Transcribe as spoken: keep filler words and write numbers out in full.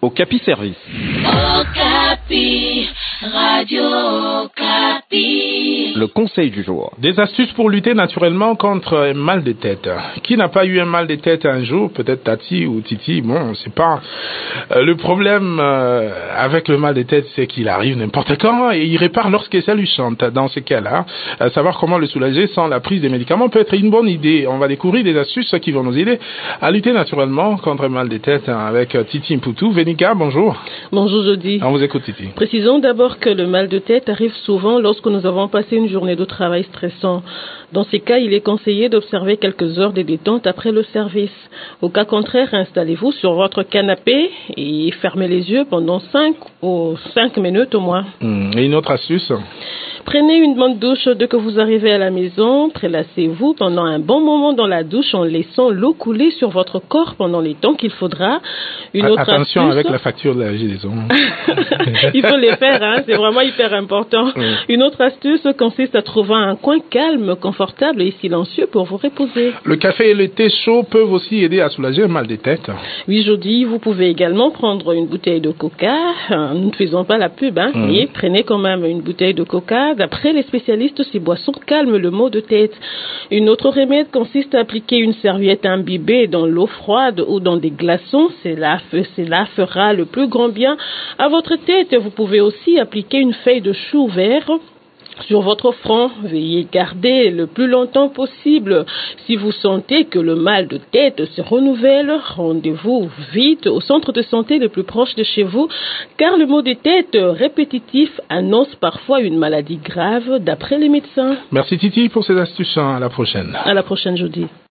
Okapi Service. Okapi, Radio Okapi. Le conseil du jour. Des astuces pour lutter naturellement contre un mal de tête. Qui n'a pas eu un mal de tête un jour? Peut-être Tati ou Titi, bon, c'est pas... Euh, le problème euh, avec le mal de tête, c'est qu'il arrive n'importe quand et il répare lorsque ça lui chante. Dans ces cas-là, euh, savoir comment le soulager sans la prise des médicaments peut être une bonne idée. On va découvrir des astuces qui vont nous aider à lutter naturellement contre un mal de tête avec Titi Mputu. Vénica, bonjour. Bonjour Jody. On vous écoute, Titi. Précisons d'abord que le mal de tête arrive souvent lorsque nous avons passé une journée de travail stressant. Dans ces cas, il est conseillé d'observer quelques heures de détente après le service. Au cas contraire, installez-vous sur votre canapé et fermez les yeux pendant cinq ou cinq minutes au moins. Mmh. Et une autre astuce? Prenez une bonne douche dès que vous arrivez à la maison. Prélassez-vous pendant un bon moment dans la douche en laissant l'eau couler sur votre corps pendant les temps qu'il faudra. Une autre Attention astuce... avec la facture de la gilaison. Il faut les faire, hein, c'est vraiment hyper important. Oui. Une autre astuce consiste à trouver un coin calme, confortable et silencieux pour vous reposer. Le café et le thé chaud peuvent aussi aider à soulager un mal de tête. Oui, Jody, vous pouvez également prendre une bouteille de coca. Nous ne faisons pas la pub, hein, Mmh. mais prenez quand même une bouteille de coca. D'après les spécialistes, ces boissons calment le maux de tête. Une autre remède consiste à appliquer une serviette imbibée dans l'eau froide ou dans des glaçons. Cela, cela fera le plus grand bien à votre tête. Vous pouvez aussi appliquer une feuille de chou vert sur votre front. Veuillez garder le plus longtemps possible. Si vous sentez que le mal de tête se renouvelle, rendez-vous vite au centre de santé le plus proche de chez vous, car le maux de tête répétitif annonce parfois une maladie grave d'après les médecins. Merci Titi pour ces astuces. À la prochaine. À la prochaine, Jody.